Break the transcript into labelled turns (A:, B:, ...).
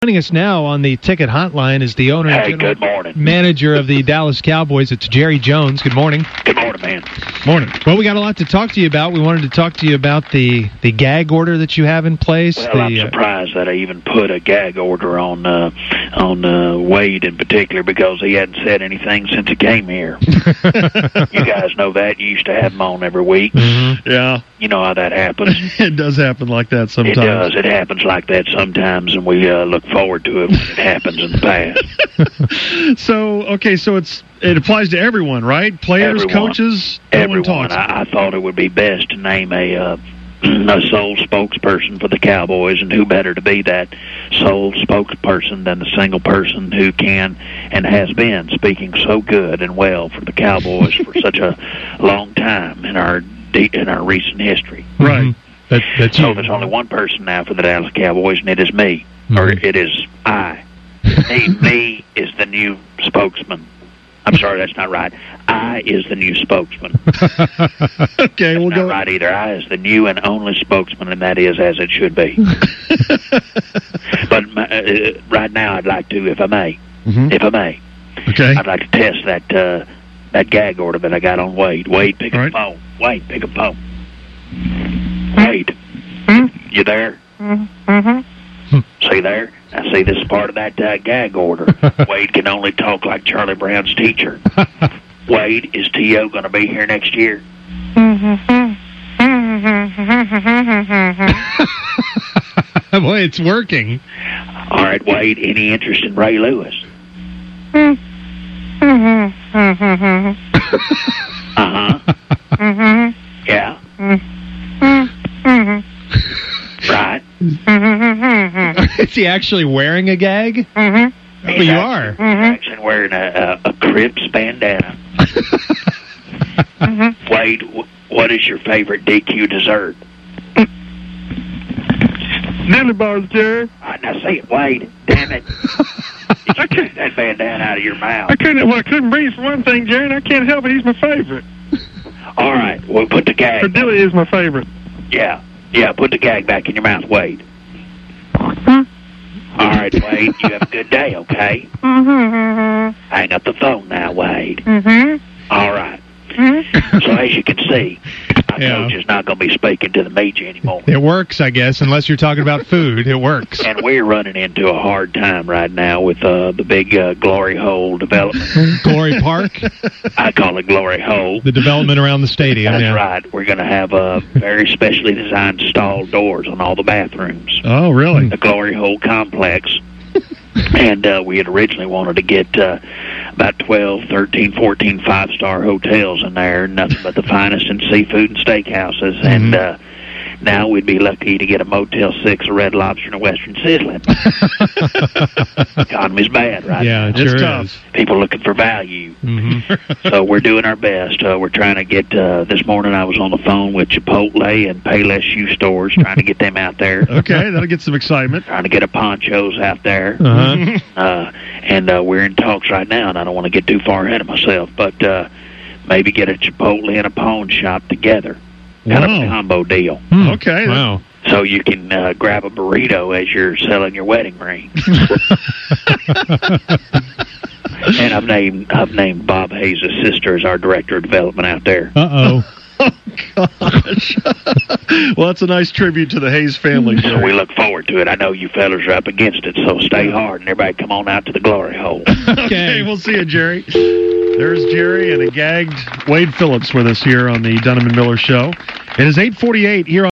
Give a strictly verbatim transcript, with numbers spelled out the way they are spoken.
A: Joining us now on the ticket hotline is the owner
B: Hey,
A: and
B: good morning.
A: manager of the Dallas Cowboys. It's Jerry Jones. Good morning.
B: Good morning, man.
A: Morning. Well, we got a lot to talk to you about. We wanted to talk to you about the, the gag order that you have in place.
B: Well,
A: the,
B: I'm surprised that I even put a gag order on uh, on uh, Wade in particular because he hadn't said anything since he came here. You guys know that. You used to have him on every week.
A: Mm-hmm.
C: Yeah.
B: You know how that happens.
C: It does happen like that sometimes.
B: It does. It happens like that sometimes, and we uh, look forward to it when it happens in the past.
C: So, okay, so it's it applies to everyone, right? Players,
B: Everyone.
C: coaches, no one
B: Everyone.
C: talks.
B: I, I thought it would be best to name a uh, a sole spokesperson for the Cowboys, and who better to be that sole spokesperson than the single person who can and has been speaking so good and well for the Cowboys for such a long time in our in our recent history.
C: Right.
A: Mhm. That, that's
B: So
A: you.
B: there's only one person now for the Dallas Cowboys, and it is me, or
A: Mhm.
B: it is I. me, me is the new spokesman. I'm sorry, that's not right. I is the new spokesman.
C: Okay, we'll
B: Not
C: go.
B: right either. I is the new and only spokesman, and that is as it should be. But uh, right now, I'd like to, if I may,
C: Mhm.
B: if I may,
C: Okay.
B: I'd like to test that uh, that gag order that I got on Wade. Wade, pick up
C: All
B: the
C: right.
B: phone. Wade, pick up the phone. Wade, you there? See there? I see this is part of that uh, gag order. Wade can only talk like Charlie Brown's teacher. Wade, is T O going to be here next year?
A: Boy, it's working.
B: All right, Wade, any interest in Ray Lewis? Uh-huh. Yeah. Right.
A: Is he actually wearing a gag? Oh,
B: He's
A: you
B: actually-
A: are.
B: He's actually wearing a, a, a Crips bandana. Wade, wh- what is your favorite D Q dessert?
D: Dilly bars, Jerry.
B: All right, now say it, Wade. Damn it. You can take that bandana out of your mouth.
D: I couldn't. Well, I couldn't breathe for one thing, Jerry, and I can't help it. He's my favorite.
B: All right, well, put the
D: Or
B: gag.
D: Dilly is my favorite.
B: Yeah, yeah, put the gag back in your mouth, Wade. All right, Wade, you have a good day, okay? Hang up the phone now, Wade. All right. So as you can see, our
A: Yeah.
B: coach is not going to be speaking to the media anymore.
A: It works, I guess, unless you're talking about food. It works.
B: And we're running into a hard time right now with uh, the big uh, Glory Hole development.
A: Glory Park,
B: I call it Glory Hole.
A: the development around the stadium.
B: That's
A: yeah.
B: right. We're going to have uh, very specially designed stall doors on all the bathrooms.
C: Oh, really?
B: The Glory Hole complex. And uh, we had originally wanted to get uh, about twelve, thirteen, fourteen five-star hotels in there, nothing but the finest in seafood and steakhouses.
A: Mm-hmm.
B: And uh, now we'd be lucky to get a Motel six, a Red Lobster, and a Western Sizzling. Economy's bad right
A: Yeah, it
B: now.
C: It's
A: sure
C: tough.
A: is.
B: People looking for value.
A: Mm-hmm.
B: So we're doing our best. Uh, we're trying to get, uh, this morning I was on the phone with Chipotle and Payless Shoe Stores, trying to get them out there.
C: Okay, that'll get some excitement.
B: Trying to get a Ponchos out there.
A: Uh-huh.
B: Uh, and uh, we're in talks right now, and I don't want to get too far ahead of myself, but uh, maybe get a Chipotle and a pawn shop together. Kind of a
C: Wow.
B: combo deal.
A: Hmm.
C: Okay.
A: Wow.
B: So you can uh, grab a burrito as you're selling your wedding ring. And I've named I've named Bob Hayes' sister as our director of development out there.
A: Uh-oh.
C: Oh, gosh. Well, that's a nice tribute to the Hayes family.
B: So we look forward to it. I know you fellas are up against it, so stay hard, and everybody come on out to the Glory Hole.
C: Okay, we'll see you, Jerry. There's Jerry and a gagged Wade Phillips with us here on the Dunham and Miller Show. It is eight forty-eight here on